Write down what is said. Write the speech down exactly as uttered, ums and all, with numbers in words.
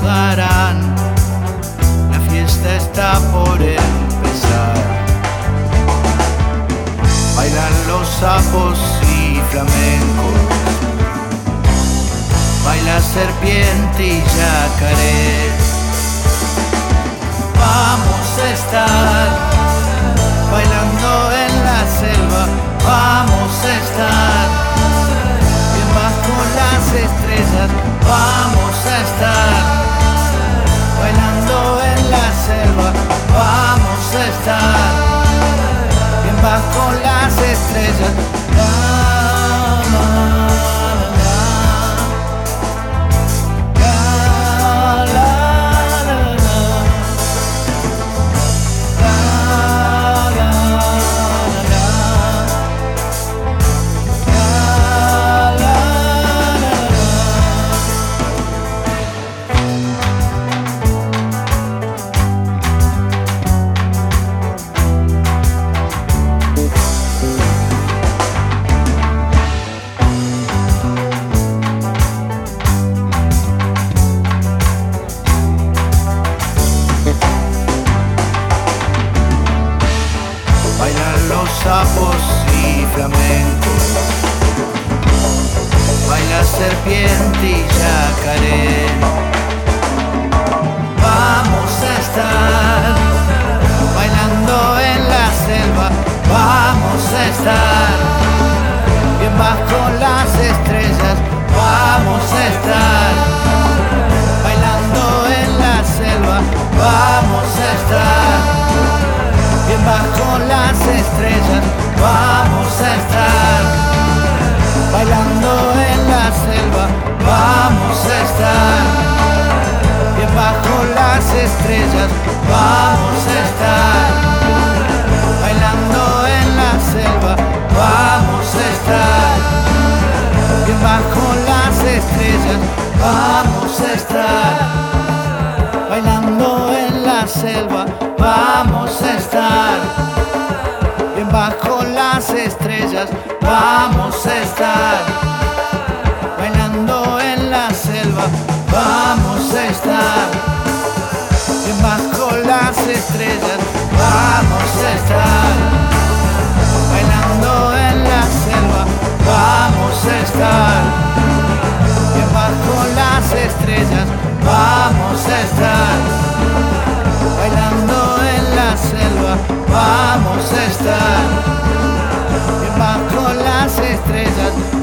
saludarán. La fiesta está por empezar. Bailan los sapos y flamencos, baila serpiente y yacaré. Vamos a estar bailando en la selva, vamos a estar bien bajo las estrellas, vamos a estar bailando en la selva, vamos a estar bien bajo las estrellas. La, la, sapos y flamencos, baila serpiente y yacaré. Vamos a estar bailando en la selva, vamos a estar bien bajo las estrellas, vamos a estar bailando en la selva, vamos a estar bien bajo las estrellas, vamos a estar bailando en la selva, vamos a estar bien bajo las estrellas, vamos a estar bailando en la selva, vamos a estar bien bajo las estrellas, vamos a estar bailando en la selva, vamos a estar bien bajo las estrellas, vamos a estar bailando en la selva, vamos a estar bien bajo las estrellas, vamos a estar bailando en la selva, vamos a estar bien bajo las estrellas, vamos a estar bailando en la selva, vamos a estar bien bajo las estrellas.